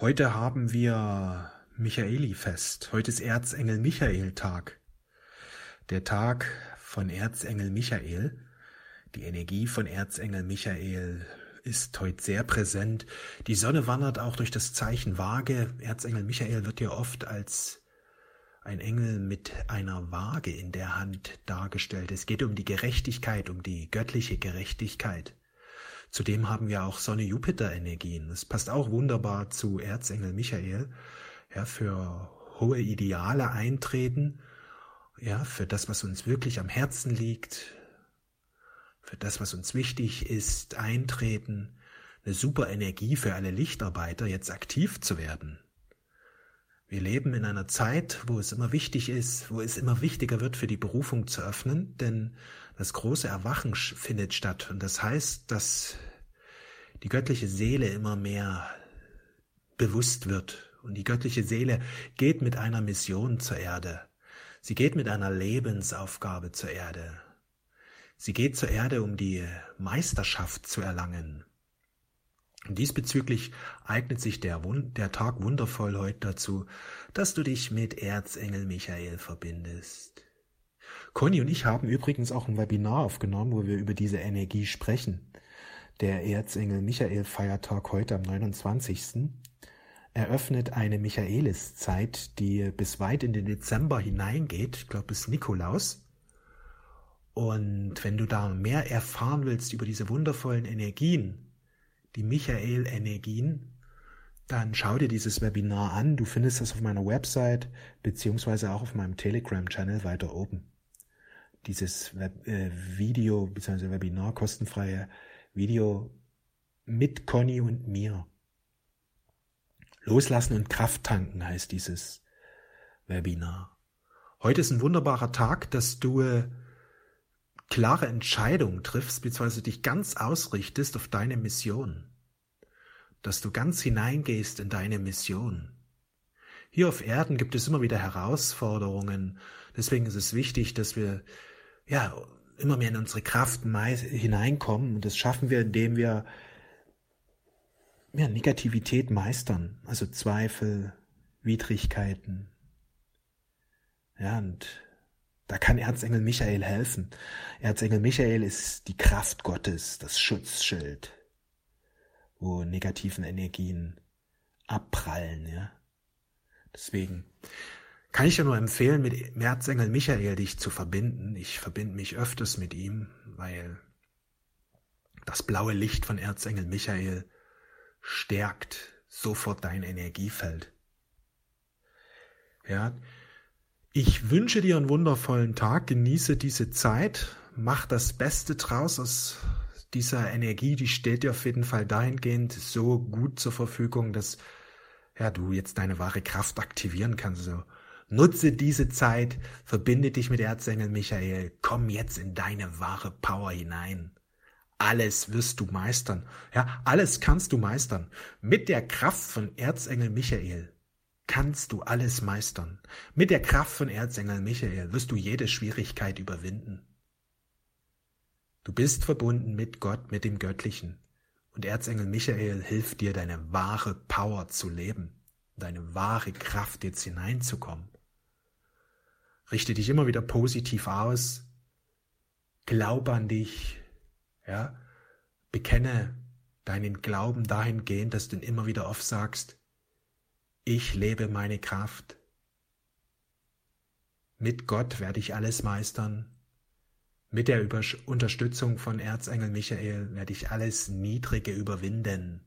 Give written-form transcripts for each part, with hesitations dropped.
Heute haben wir Michaelifest. Heute ist Erzengel Michael-Tag. Der Tag von Erzengel Michael. Die Energie von Erzengel Michael ist heute sehr präsent. Die Sonne wandert auch durch das Zeichen Waage. Erzengel Michael wird ja oft als ein Engel mit einer Waage in der Hand dargestellt. Es geht um die Gerechtigkeit, um die göttliche Gerechtigkeit. Zudem haben wir auch Sonne-Jupiter-Energien. Das passt auch wunderbar zu Erzengel Michael. Ja, für hohe Ideale eintreten, ja, für das, was uns wirklich am Herzen liegt, für das, was uns wichtig ist, eintreten. Eine super Energie für alle Lichtarbeiter, jetzt aktiv zu werden. Wir leben in einer Zeit, wo es immer wichtig ist, wo es immer wichtiger wird, für die Berufung zu öffnen, denn das große Erwachen findet statt. Und das heißt, dass die göttliche Seele immer mehr bewusst wird. Und die göttliche Seele geht mit einer Mission zur Erde. Sie geht mit einer Lebensaufgabe zur Erde. Sie geht zur Erde, um die Meisterschaft zu erlangen. Und diesbezüglich eignet sich der Tag wundervoll heute dazu, dass du dich mit Erzengel Michael verbindest. Conny und ich haben übrigens auch ein Webinar aufgenommen, wo wir über diese Energie sprechen. Der Erzengel Michael Feiertag heute am 29. eröffnet eine Michaeliszeit, die bis weit in den Dezember hineingeht. Ich glaube bis Nikolaus. Und wenn du da mehr erfahren willst über diese wundervollen Energien, die Michael-Energien, dann schau dir dieses Webinar an. Du findest das auf meiner Website beziehungsweise auch auf meinem Telegram-Channel weiter oben. Dieses Video bzw. Webinar, kostenfreie Video mit Conny und mir. Loslassen und Kraft tanken heißt dieses Webinar. Heute ist ein wunderbarer Tag, dass du klare Entscheidungen triffst, beziehungsweise dich ganz ausrichtest auf deine Mission. Dass du ganz hineingehst in deine Mission. Hier auf Erden gibt es immer wieder Herausforderungen. Deswegen ist es wichtig, dass wir immer mehr in unsere Kraft hineinkommen. Und das schaffen wir, indem wir Negativität meistern. Also Zweifel, Widrigkeiten. Ja, und da kann Erzengel Michael helfen. Erzengel Michael ist die Kraft Gottes, das Schutzschild, wo negativen Energien abprallen. Ja? Deswegen kann ich dir nur empfehlen, mit Erzengel Michael dich zu verbinden. Ich verbinde mich öfters mit ihm, weil das blaue Licht von Erzengel Michael stärkt sofort dein Energiefeld. Ja, ich wünsche dir einen wundervollen Tag, genieße diese Zeit, mach das Beste draus aus dieser Energie, die steht dir auf jeden Fall dahingehend so gut zur Verfügung, dass du jetzt deine wahre Kraft aktivieren kannst. Also, nutze diese Zeit, verbinde dich mit Erzengel Michael, komm jetzt in deine wahre Power hinein. Alles wirst du meistern. Ja, alles kannst du meistern. Mit der Kraft von Erzengel Michael kannst du alles meistern. Mit der Kraft von Erzengel Michael wirst du jede Schwierigkeit überwinden. Du bist verbunden mit Gott, mit dem Göttlichen. Und Erzengel Michael hilft dir, deine wahre Power zu leben, deine wahre Kraft jetzt hineinzukommen. Richte dich immer wieder positiv aus, glaub an dich, ja, bekenne deinen Glauben dahingehend, dass du ihn immer wieder aufsagst, ich lebe meine Kraft. Mit Gott werde ich alles meistern. Mit der Unterstützung von Erzengel Michael werde ich alles Niedrige überwinden.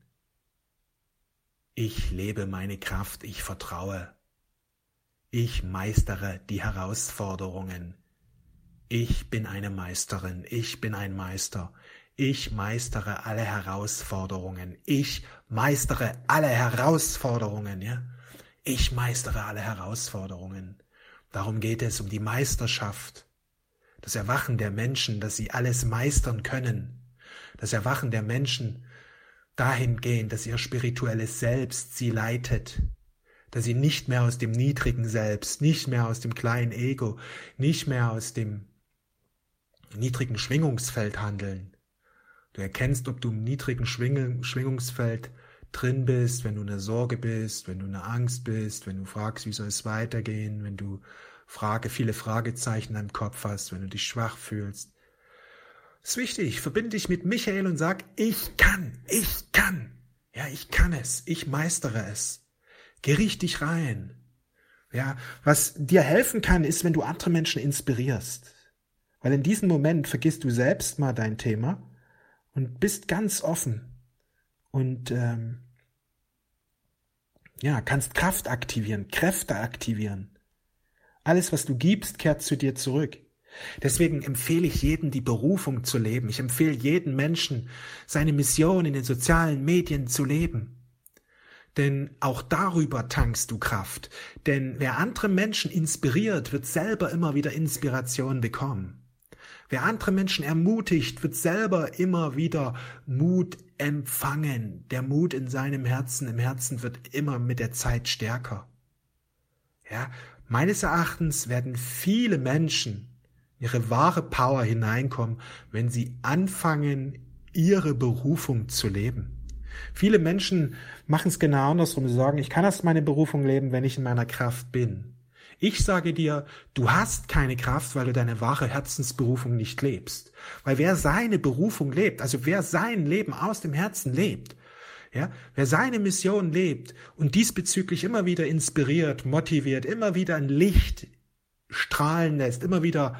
Ich lebe meine Kraft, ich vertraue. Ich meistere die Herausforderungen. Ich bin eine Meisterin, ich bin ein Meister. Ich meistere alle Herausforderungen. Ich meistere alle Herausforderungen, ja? Ich meistere alle Herausforderungen. Darum geht es, um die Meisterschaft. Das Erwachen der Menschen, dass sie alles meistern können. Das Erwachen der Menschen dahingehend, dass ihr spirituelles Selbst sie leitet. Dass sie nicht mehr aus dem niedrigen Selbst, nicht mehr aus dem kleinen Ego, nicht mehr aus dem niedrigen Schwingungsfeld handeln. Du erkennst, ob du im niedrigen Schwingungsfeld drin bist, wenn du in der Sorge bist, wenn du in der Angst bist, wenn du fragst, wie soll es weitergehen, wenn du viele Fragezeichen in deinem Kopf hast, wenn du dich schwach fühlst. Das ist wichtig, verbinde dich mit Michael und sag, ich kann. Ja, ich kann es, ich meistere es. Geh richtig rein. Ja, was dir helfen kann, ist, wenn du andere Menschen inspirierst. Weil in diesem Moment vergisst du selbst mal dein Thema und bist ganz offen und kannst Kraft aktivieren, Kräfte aktivieren. Alles, was du gibst, kehrt zu dir zurück. Deswegen empfehle ich jedem, die Berufung zu leben. Ich empfehle jedem Menschen, seine Mission in den sozialen Medien zu leben. Denn auch darüber tankst du Kraft. Denn wer andere Menschen inspiriert, wird selber immer wieder Inspiration bekommen. Wer andere Menschen ermutigt, wird selber immer wieder Mut empfangen. Der Mut in seinem Herzen, im Herzen wird immer mit der Zeit stärker. Ja, meines Erachtens werden viele Menschen ihre wahre Power hineinkommen, wenn sie anfangen, ihre Berufung zu leben. Viele Menschen machen es genau andersrum. Sie sagen, ich kann erst meine Berufung leben, wenn ich in meiner Kraft bin. Ich sage dir, du hast keine Kraft, weil du deine wahre Herzensberufung nicht lebst. Weil wer seine Berufung lebt, also wer sein Leben aus dem Herzen lebt, ja, wer seine Mission lebt und diesbezüglich immer wieder inspiriert, motiviert, immer wieder ein Licht strahlen lässt, immer wieder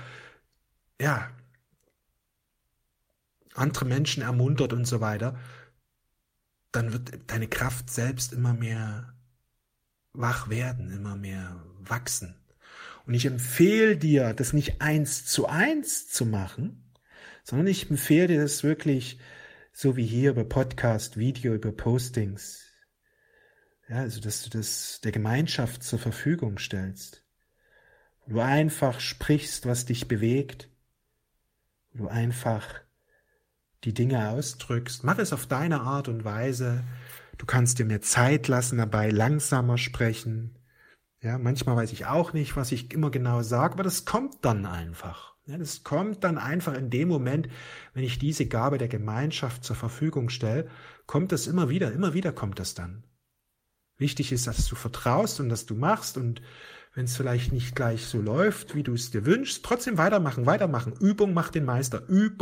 andere Menschen ermuntert und so weiter, dann wird deine Kraft selbst immer mehr wach werden, immer mehr wachsen. Und ich empfehle dir, das nicht 1:1 zu machen, sondern ich empfehle dir das wirklich so wie hier über Podcast, Video, über Postings. Ja, also dass du das der Gemeinschaft zur Verfügung stellst. Wo du einfach sprichst, was dich bewegt. Wo du einfach die Dinge ausdrückst. Mach es auf deine Art und Weise. Du kannst dir mehr Zeit lassen dabei, langsamer sprechen. Ja, manchmal weiß ich auch nicht, was ich immer genau sage, aber das kommt dann einfach. Ja, das kommt dann einfach in dem Moment, wenn ich diese Gabe der Gemeinschaft zur Verfügung stelle, kommt das immer wieder kommt das dann. Wichtig ist, dass du vertraust und dass du machst und wenn es vielleicht nicht gleich so läuft, wie du es dir wünschst, trotzdem weitermachen. Übung macht den Meister.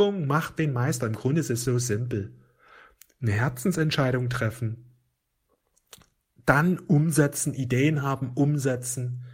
Im Grunde ist es so simpel. Eine Herzensentscheidung treffen, dann umsetzen, Ideen haben, umsetzen,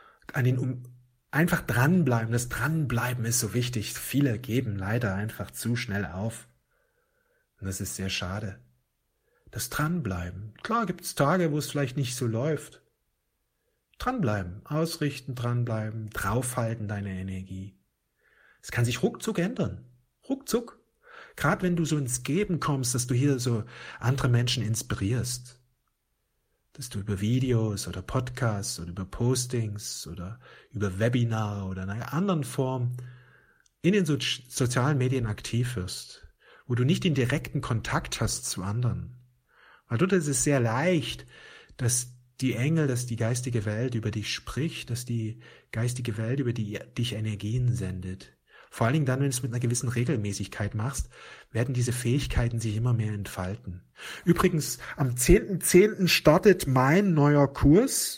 einfach dranbleiben. Das Dranbleiben ist so wichtig. Viele geben leider einfach zu schnell auf. Und das ist sehr schade. Das Dranbleiben. Klar gibt es Tage, wo es vielleicht nicht so läuft. Dranbleiben, ausrichten, dranbleiben, draufhalten deine Energie. Es kann sich ruckzuck ändern. Ruckzuck. Gerade wenn du so ins Geben kommst, dass du hier so andere Menschen inspirierst. Dass du über Videos oder Podcasts oder über Postings oder über Webinar oder in einer anderen Form in den sozialen Medien aktiv wirst, wo du nicht den direkten Kontakt hast zu anderen. Weil dort ist es sehr leicht, dass die geistige Welt über dich spricht, dass die geistige Welt über dich Energien sendet. Vor allen Dingen dann, wenn du es mit einer gewissen Regelmäßigkeit machst, werden diese Fähigkeiten sich immer mehr entfalten. Übrigens, am 10.10. startet mein neuer Kurs,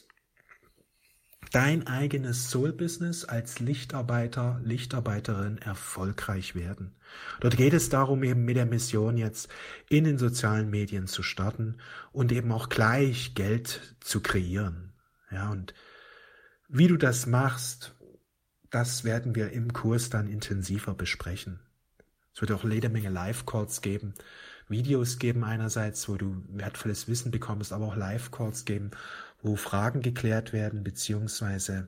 Dein eigenes Soul-Business als Lichtarbeiter, Lichtarbeiterin erfolgreich werden. Dort geht es darum, eben mit der Mission jetzt in den sozialen Medien zu starten und eben auch gleich Geld zu kreieren. Ja, und wie du das machst, das werden wir im Kurs dann intensiver besprechen. Es wird auch jede Menge Live-Calls geben, Videos geben einerseits, wo du wertvolles Wissen bekommst, aber auch Live-Calls geben, wo Fragen geklärt werden, beziehungsweise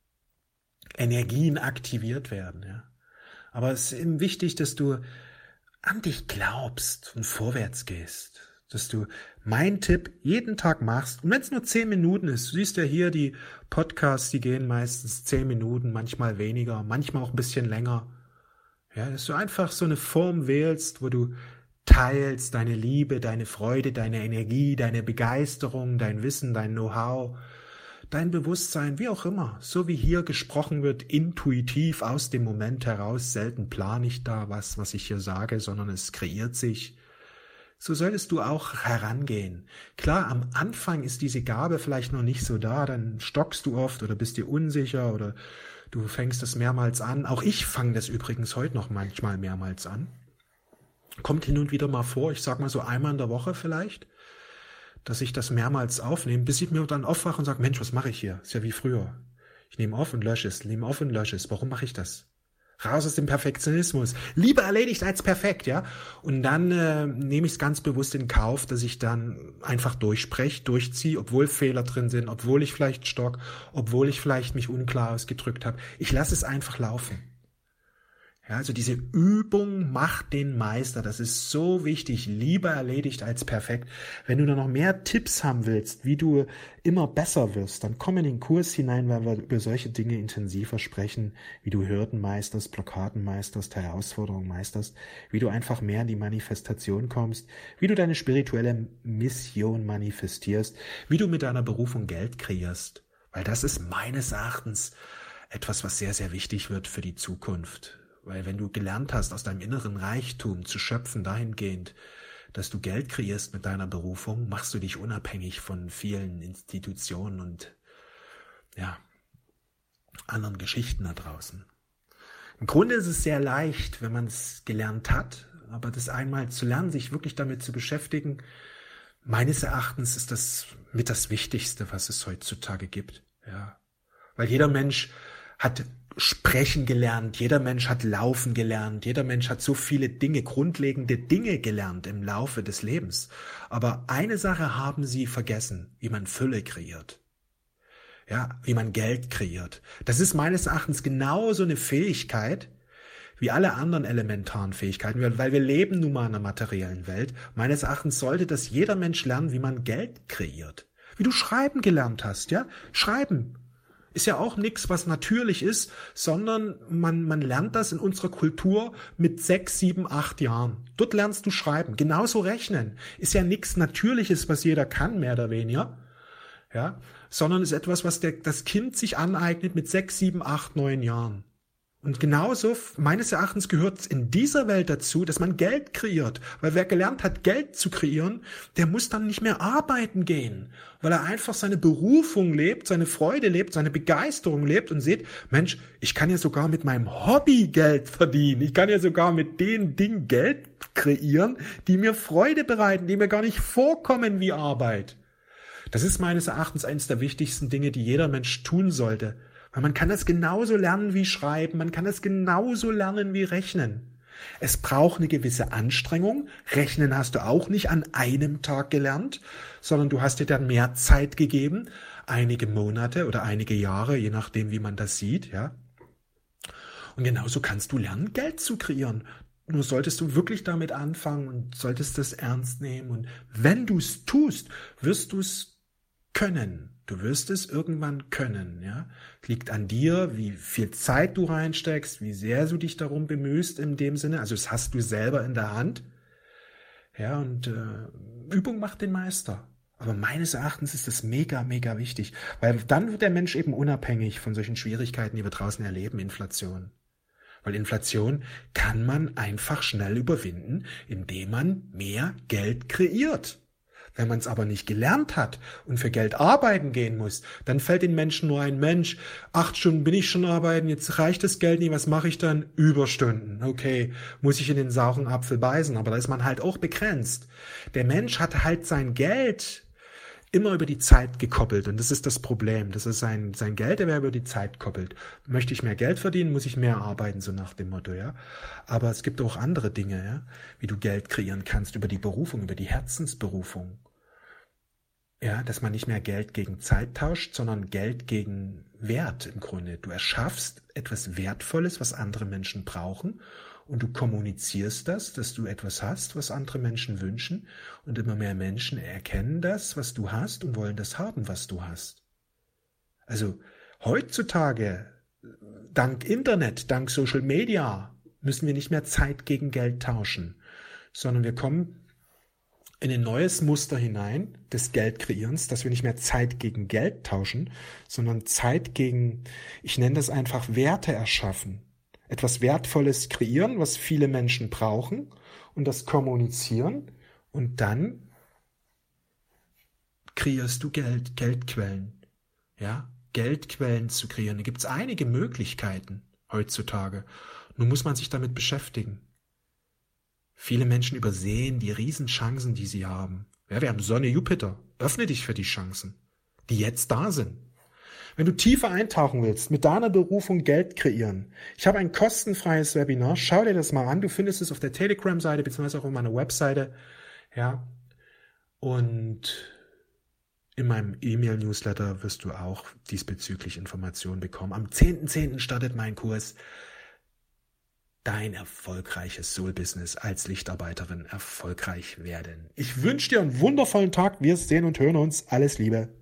Energien aktiviert werden. Ja. Aber es ist eben wichtig, dass du an dich glaubst und vorwärts gehst. Dass du mein Tipp jeden Tag machst. Und wenn es nur 10 Minuten ist, du siehst ja hier die Podcasts, die gehen meistens 10 Minuten, manchmal weniger, manchmal auch ein bisschen länger. Ja, dass du einfach so eine Form wählst, wo du teilst deine Liebe, deine Freude, deine Energie, deine Begeisterung, dein Wissen, dein Know-how, dein Bewusstsein, wie auch immer. So wie hier gesprochen wird, intuitiv aus dem Moment heraus. Selten plane ich da was ich hier sage, sondern es kreiert sich. So solltest du auch herangehen. Klar, am Anfang ist diese Gabe vielleicht noch nicht so da, dann stockst du oft oder bist dir unsicher oder du fängst das mehrmals an. Auch ich fange das übrigens heute noch manchmal mehrmals an. Kommt hin und wieder mal vor, ich sag mal so einmal in der Woche vielleicht, dass ich das mehrmals aufnehme, bis ich mir dann aufwache und sage, Mensch, was mache ich hier? Ist ja wie früher. Ich nehme auf und lösche es, nehme auf und lösche es. Warum mache ich das? Raus aus dem Perfektionismus. Lieber erledigt als perfekt, ja. Und dann nehme ich es ganz bewusst in Kauf, dass ich dann einfach durchspreche, durchziehe, obwohl Fehler drin sind, obwohl ich vielleicht stock, obwohl ich vielleicht mich unklar ausgedrückt habe. Ich lasse es einfach laufen. Ja, also diese Übung macht den Meister. Das ist so wichtig. Lieber erledigt als perfekt. Wenn du da noch mehr Tipps haben willst, wie du immer besser wirst, dann komm in den Kurs hinein, weil wir über solche Dinge intensiver sprechen, wie du Hürden meisterst, Blockaden meisterst, Herausforderungen meisterst, wie du einfach mehr in die Manifestation kommst, wie du deine spirituelle Mission manifestierst, wie du mit deiner Berufung Geld kreierst. Weil das ist meines Erachtens etwas, was sehr, sehr wichtig wird für die Zukunft. Weil wenn du gelernt hast, aus deinem inneren Reichtum zu schöpfen dahingehend, dass du Geld kreierst mit deiner Berufung, machst du dich unabhängig von vielen Institutionen und anderen Geschichten da draußen. Im Grunde ist es sehr leicht, wenn man es gelernt hat, aber das einmal zu lernen, sich wirklich damit zu beschäftigen, meines Erachtens ist das mit das Wichtigste, was es heutzutage gibt. Ja, weil jeder Mensch hat sprechen gelernt, jeder Mensch hat laufen gelernt, jeder Mensch hat so viele Dinge, grundlegende Dinge gelernt im Laufe des Lebens. Aber eine Sache haben sie vergessen, wie man Fülle kreiert. Ja, wie man Geld kreiert. Das ist meines Erachtens genauso eine Fähigkeit wie alle anderen elementaren Fähigkeiten, weil wir leben nun mal in einer materiellen Welt. Meines Erachtens sollte das jeder Mensch lernen, wie man Geld kreiert. Wie du schreiben gelernt hast, ja? Schreiben ist ja auch nichts, was natürlich ist, sondern man lernt das in unserer Kultur mit 6, 7, 8 Jahren. Dort lernst du schreiben. Genauso rechnen. Ist ja nichts Natürliches, was jeder kann, mehr oder weniger. Ja, sondern ist etwas, was das Kind sich aneignet mit 6, 7, 8, 9 Jahren. Und genauso, meines Erachtens, gehört es in dieser Welt dazu, dass man Geld kreiert. Weil wer gelernt hat, Geld zu kreieren, der muss dann nicht mehr arbeiten gehen. Weil er einfach seine Berufung lebt, seine Freude lebt, seine Begeisterung lebt und sieht, Mensch, ich kann ja sogar mit meinem Hobby Geld verdienen. Ich kann ja sogar mit den Dingen Geld kreieren, die mir Freude bereiten, die mir gar nicht vorkommen wie Arbeit. Das ist meines Erachtens eines der wichtigsten Dinge, die jeder Mensch tun sollte. Weil man kann das genauso lernen wie schreiben, man kann das genauso lernen wie rechnen. Es braucht eine gewisse Anstrengung. Rechnen hast du auch nicht an einem Tag gelernt, sondern du hast dir dann mehr Zeit gegeben, einige Monate oder einige Jahre, je nachdem, wie man das sieht, ja. Und genauso kannst du lernen, Geld zu kreieren. Nur solltest du wirklich damit anfangen und solltest das ernst nehmen. Und wenn du es tust, wirst du es können. Du wirst es irgendwann können, ja. Liegt an dir, wie viel Zeit du reinsteckst, wie sehr du dich darum bemühst in dem Sinne. Also das hast du selber in der Hand. Ja, und Übung macht den Meister. Aber meines Erachtens ist das mega, mega wichtig. Weil dann wird der Mensch eben unabhängig von solchen Schwierigkeiten, die wir draußen erleben, Inflation. Weil Inflation kann man einfach schnell überwinden, indem man mehr Geld kreiert. Wenn man es aber nicht gelernt hat und für Geld arbeiten gehen muss, dann fällt den Menschen nur ein, Mensch, 8 Stunden bin ich schon arbeiten, jetzt reicht das Geld nicht, was mache ich dann? Überstunden. Okay, muss ich in den sauren Apfel beißen, aber da ist man halt auch begrenzt. Der Mensch hat halt sein Geld immer über die Zeit gekoppelt und das ist das Problem. Das ist sein Geld, der wäre über die Zeit koppelt. Möchte ich mehr Geld verdienen, muss ich mehr arbeiten, so nach dem Motto, ja. Aber es gibt auch andere Dinge, ja, wie du Geld kreieren kannst über die Berufung, über die Herzensberufung. Ja, dass man nicht mehr Geld gegen Zeit tauscht, sondern Geld gegen Wert im Grunde. Du erschaffst etwas Wertvolles, was andere Menschen brauchen und du kommunizierst das, dass du etwas hast, was andere Menschen wünschen und immer mehr Menschen erkennen das, was du hast und wollen das haben, was du hast. Also heutzutage, dank Internet, dank Social Media, müssen wir nicht mehr Zeit gegen Geld tauschen, sondern wir kommen in ein neues Muster hinein des Geldkreierens, dass wir nicht mehr Zeit gegen Geld tauschen, sondern Zeit gegen, ich nenne das einfach Werte erschaffen. Etwas Wertvolles kreieren, was viele Menschen brauchen und das kommunizieren Und dann kreierst du Geldquellen. Ja, Geldquellen zu kreieren. Da gibt es einige Möglichkeiten heutzutage. Nun muss man sich damit beschäftigen. Viele Menschen übersehen die Riesenchancen, die sie haben. Ja, wir haben Sonne, Jupiter. Öffne dich für die Chancen, die jetzt da sind. Wenn du tiefer eintauchen willst, mit deiner Berufung Geld kreieren. Ich habe ein kostenfreies Webinar. Schau dir das mal an. Du findest es auf der Telegram-Seite beziehungsweise auch auf meiner Webseite. Ja. Und in meinem E-Mail-Newsletter wirst du auch diesbezüglich Informationen bekommen. Am 10.10. startet mein Kurs Dein erfolgreiches Soul-Business als Lichtarbeiterin erfolgreich werden. Ich wünsche dir einen wundervollen Tag. Wir sehen und hören uns. Alles Liebe.